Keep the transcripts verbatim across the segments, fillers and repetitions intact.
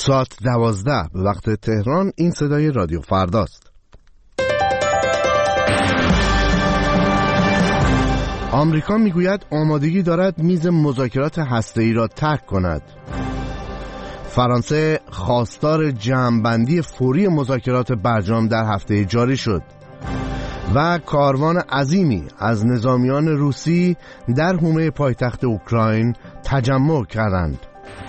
ساعت دوازده به وقت تهران. این صدای رادیو فرداست. آمریکا میگوید آمادگی دارد میز مذاکرات هسته‌ای را ترک کند. فرانسه خواستار جمع‌بندی فوری مذاکرات برجام در هفته جاری شد و کاروان عظیمی از نظامیان روسی در حومه پایتخت اوکراین تجمع کردند.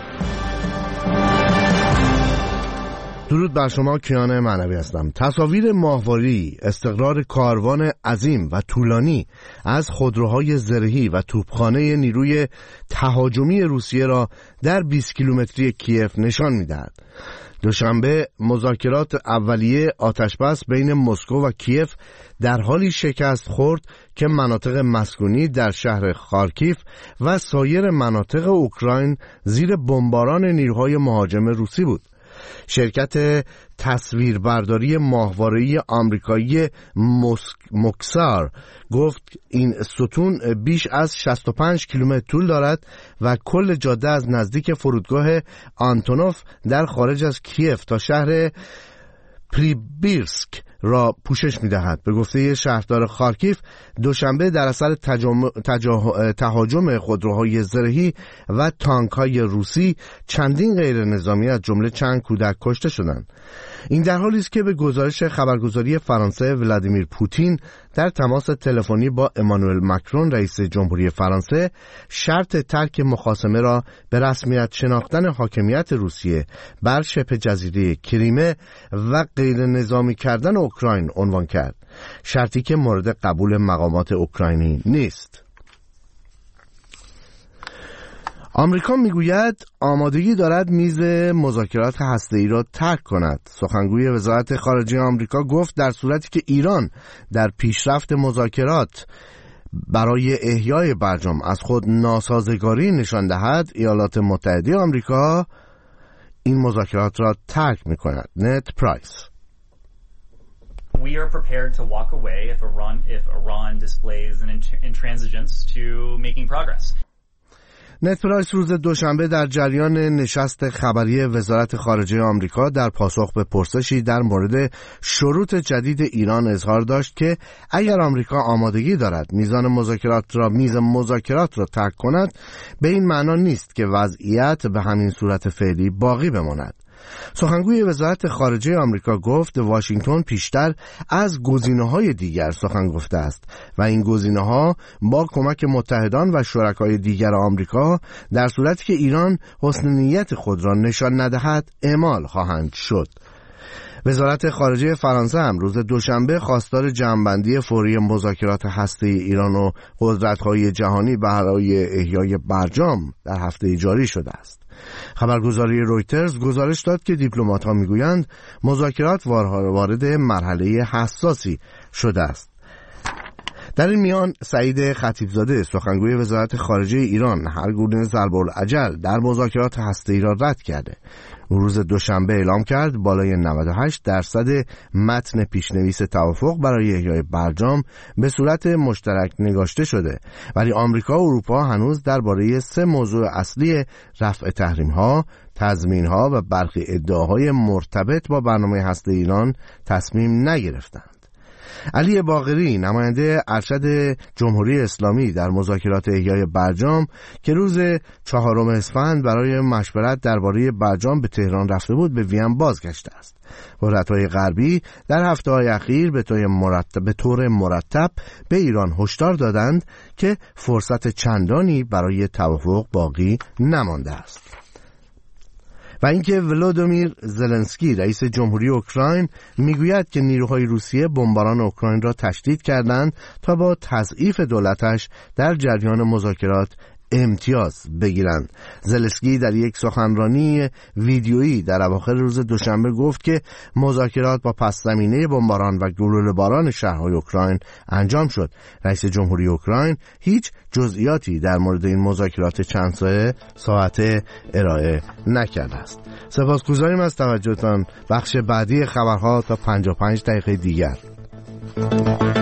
درود بر شما، کیان معنوی هستم. تصاویر ماهواری استقرار کاروان عظیم و طولانی از خودروهای زرهی و توپخانه نیروی تهاجمی روسیه را در بیست کیلومتری کیف نشان می‌دهد. دوشنبه مذاکرات اولیه آتشبس بین مسکو و کیف در حالی شکست خورد که مناطق مسکونی در شهر خارکیف و سایر مناطق اوکراین زیر بمباران نیروهای مهاجم روسی بود. شرکت تصویربرداری ماهواره‌ای آمریکایی موکسار گفت این ستون بیش از شصت و پنج کیلومتر طول دارد و کل جاده از نزدیک فرودگاه آنتونوف در خارج از کیف تا شهر پریبیرسک را پوشش می‌دهد. به گفته شهردار خارکیف، دوشنبه در اثر تهاجم خودروهای زرهی و تانک‌های روسی چندین غیر نظامی از جمله چند کودک کشته شدند. این در حالی است که به گزارش خبرگزاری فرانسه ولادیمیر پوتین در تماس تلفنی با امانوئل ماکرون رئیس جمهوری فرانسه شرط ترک مخاصمه را به رسمیت شناختن حاکمیت روسیه بر شبه جزیره کریمه و غیر نظامی کردن اوکراین عنوان کرد، شرطی که مورد قبول مقامات اوکراینی نیست. آمریکا میگوید آمادگی دارد میز مذاکرات هسته‌ای را ترک کند. سخنگوی وزارت خارجه آمریکا گفت در صورتی که ایران در پیشرفت مذاکرات برای احیای برجام از خود ناسازگاری نشان دهد، ایالات متحده آمریکا این مذاکرات را ترک میکند. نت پرایس: We are prepared to walk away if Iran if Iran displays an intransigence to making progress. نت پرایس روز دوشنبه در جریان نشست خبری وزارت خارجه آمریکا در پاسخ به پرسشی در مورد شروط جدید ایران اظهار داشت که اگر آمریکا آمادگی دارد میزان مذاکرات را میز مذاکرات را ترک کند، به این معنا نیست که وضعیت به همین صورت فعلی باقی بماند. سخنگوی وزارت خارجه آمریکا گفت واشنگتن پیشتر از گزینه‌های دیگر سخن گفته است و این گزینه‌ها با کمک متحدان و شرکای دیگر آمریکا در صورتی که ایران حسن نیت خود را نشان ندهد اعمال خواهند شد. وزارت خارجه فرانسه هم روز دوشنبه خواستار جمع‌بندی فوری مذاکرات هسته‌ای ایران و قدرت‌های جهانی برای احیای برجام در هفته جاری شده است. خبرگزاری رویترز گزارش داد که دیپلمات‌ها میگویند مذاکرات وارد مرحله حساسی شده است. در این میان سعید خطیبزاده سخنگوی وزارت خارجه ایران هر گونه ضرب العجل در مذاکرات هسته‌ای را رد کرده. او روز دوشنبه اعلام کرد بالای نود و هشت درصد متن پیشنویس توافق برای احیای برجام به صورت مشترک نگاشته شده، ولی آمریکا و اروپا هنوز درباره سه موضوع اصلی رفع تحریم‌ها، تضمین‌ها و برخی ادعاهای مرتبط با برنامه هسته ایران تصمیم نگرفتند. علی باقری نماینده ارشد جمهوری اسلامی در مذاکرات احیای برجام که روز چهارم اسفند برای مشورت درباره برجام به تهران رفته بود به وین بازگشته است. قدرت‌های غربی در هفته‌های اخیر به طور مرتب به طور مرتب به ایران هشدار دادند که فرصت چندانی برای توافق باقی نمانده است. و اینکه ولودیمیر زلنسکی رئیس جمهوری اوکراین میگوید که نیروهای روسیه بمباران اوکراین را تشدید کردند تا با تضعیف دولتش در جریان مذاکرات امتیاز بگیرند. زلنسکی در یک سخنرانی ویدیویی در اواخر روز دوشنبه گفت که مذاکرات با پس زمینه بمباران و گلوله‌باران شهرهای اوکراین انجام شد. رئیس جمهوری اوکراین هیچ جزئیاتی در مورد این مذاکرات چند ساعته ارائه نکرده است. سپاسگزاریم از توجهتان. بخش بعدی خبرها تا پنجاه و پنج دقیقه دیگر.